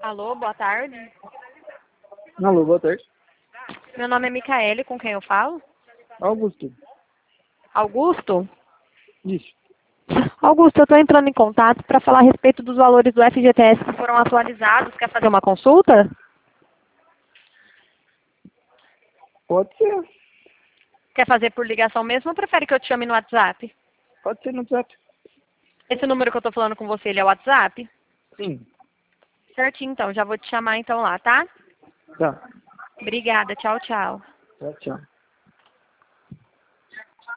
Alô, boa tarde. Alô, boa tarde. Meu nome é Micaele, com quem eu falo? Augusto. Augusto? Isso. Augusto, eu estou entrando em contato para falar a respeito dos valores do FGTS que foram atualizados. Quer fazer uma consulta? Pode ser. Quer fazer por ligação mesmo ou prefere que eu te chame no WhatsApp? Pode ser no WhatsApp. Esse número que eu estou falando com você, ele é o WhatsApp? Sim. Certinho, então. Já vou te chamar então lá, tá? Tá. Obrigada. Tchau, tchau. Tchau, tchau.